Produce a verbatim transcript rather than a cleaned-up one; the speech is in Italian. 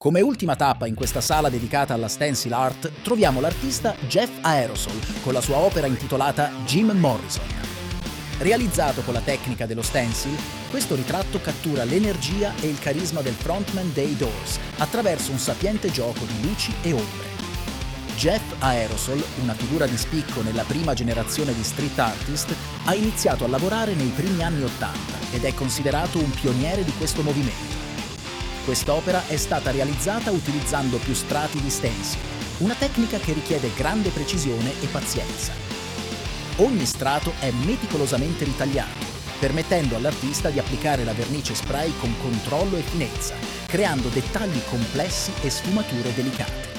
Come ultima tappa in questa sala dedicata alla stencil art troviamo l'artista Jeff Aerosol con la sua opera intitolata Jim Morrison. Realizzato con la tecnica dello stencil, questo ritratto cattura l'energia e il carisma del frontman dei Doors attraverso un sapiente gioco di luci e ombre. Jeff Aerosol, una figura di spicco nella prima generazione di street artist, ha iniziato a lavorare nei primi anni Ottanta ed è considerato un pioniere di questo movimento. Quest'opera è stata realizzata utilizzando più strati di stencil, una tecnica che richiede grande precisione e pazienza. Ogni strato è meticolosamente ritagliato, permettendo all'artista di applicare la vernice spray con controllo e finezza, creando dettagli complessi e sfumature delicate.